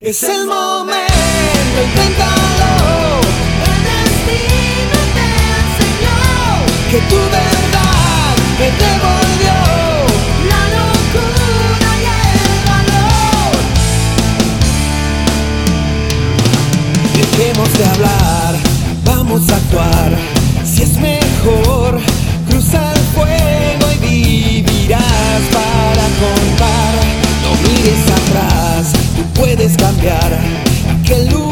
Es el momento, inténtalo. El destino te enseñó Que tu verdad me devolvió la locura y el valor. Dejemos de hablar, vamos a actuar. Si es mejor, cruza el fuego y vivirás para contar. No mires atrás, tú puedes cambiar aquel lugar.